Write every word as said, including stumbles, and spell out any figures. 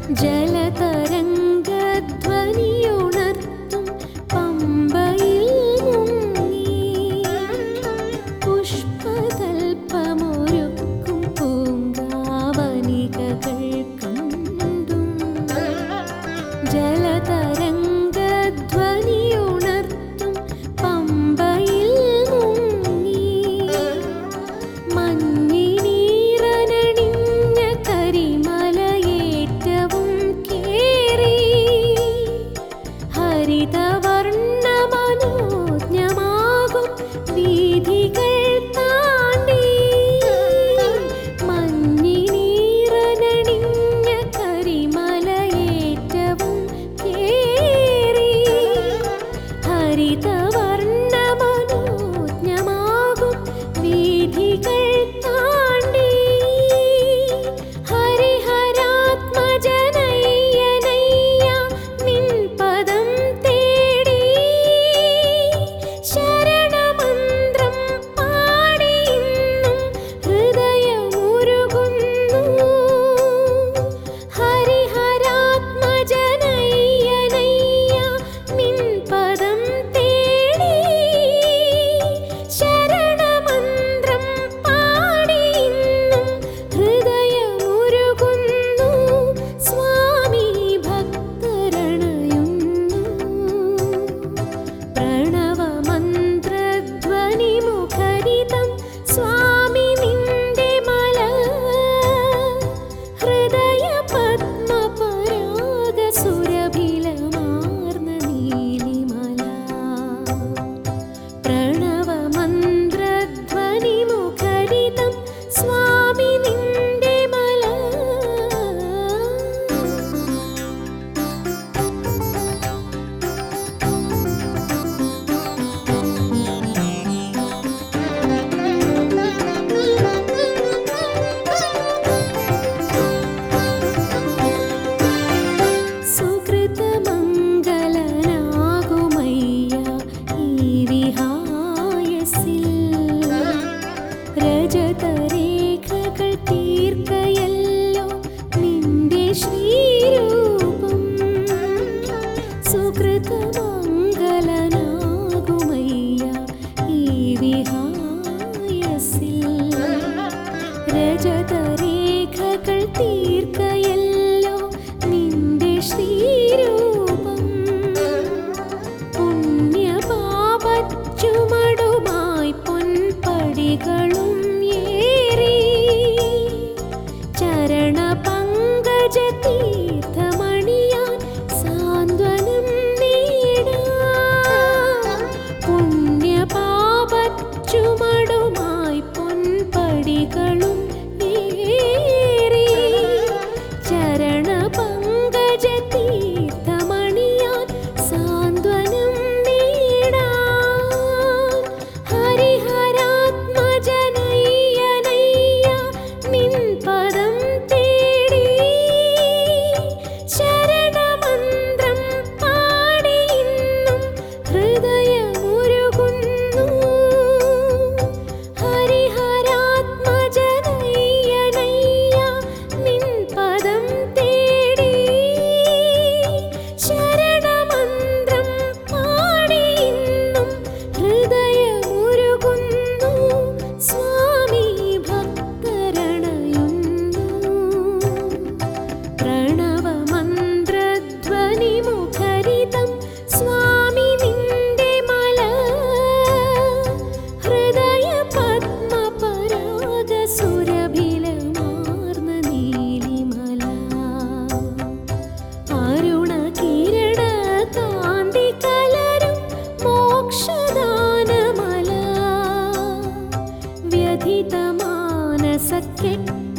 ജലതരംഗധ്വനിയുണർത്തും പമ്പയിൽ മുങ്ങി പുഷ്പതൽപമൊരുക്കും പൂങ്കാവനികകൾ കണ്ടും ജലതരംഗധ്വനിയുണർത്തും പമ്പയിൽ മുങ്ങി മഞ്ഞിനീറനണിഞ്ഞ കരിമലയേറ്റവും കേറി ഹരിതവർണ്ണമനോജ്ഞമാകും വീഥികൾ താണ്ടി മഞ്ഞിനീറനണിഞ്ഞ കരിമലയേറ്റവും കേറി ഹരിതവർണ്ണമനോജ്ഞമാകും വീഥികൾ താണ്ടി ഹരിഹരാത്മജനയ്യനയ്യ നിൻ പദം തേടി ശരണമന്ത്രം പാടി ഇന്നും ഹൃദയമുരുകുന്നു ഹരിഹരാത്മജനയ്യനയ്യ നിൻ പദം തേടി ശരണമന്ത്രം പാടി ഇന്നും ഹൃദയമുരുകുന്നു സ്വാമി ഭക്തരണയുന്നു പ്രണവമന്ത്രധ്വനിമുഖരിതം സ്വാമി നിന്റെ മല ഹൃദയപത്മപരാഗസുരഭിലമാർന്ന നീലിമല പ്രണവമന്ത്രധ്വനിമുഖരിതം സ്വാമി നിന്റെ മല സുകൃതമംഗലനാകുമയ്യ ഈ വിഹായസിൽ രജതരേഖകൾ തീർക്കയല്ലോ നിന്റെ ശ്രീരൂപം സുകൃതമംഗലനാകുമയ്യ ഈ വിഹായസിൽ രജതരേഖകൾ തീർക്കയല്ലോ നിന്റെ ശ്രീരൂപം പുണ്യപാപച്ചുമടുമായി പൊൻപടികളും ഏറി ചരണപങ്കജ തീർത്ഥമണിയാൻ സാന്ത്വനം നേടാം പുണ്യപാപച്ചുമടുമായി പൊൻപടികളും ഏറി ചരണപങ്കജ തീർത്ഥമണിയാൻ സാന്ത്വനം നേടാൻ ഹരിഹരാത്മജനയ്യനയ്യ നിൻ പദം തേടി ശരണമന്ത്രം പാടി ഇന്നും ഹൃദയമുരുകുന്നു ഹരിഹരാത്മജനയ്യനയ്യ നിൻ പദം തേടി ശരണമന്ത്രം പാടി ഇന്നും ഹൃദയമുരുകുന്നു സ്വാമി ഭക്തരണയുന്നു പ്രണവമന്ത്രധ്വനിമുഖരിതം സ്വാമി നിന്റെ മല ഹൃദയപത്മപരാഗസുരഭിലമാർന്ന നീലിമല അരുണകിരണ കാന്തി കലരും മോക്ഷദാനമല വ്യഥിതമാനസക്കെട്ട്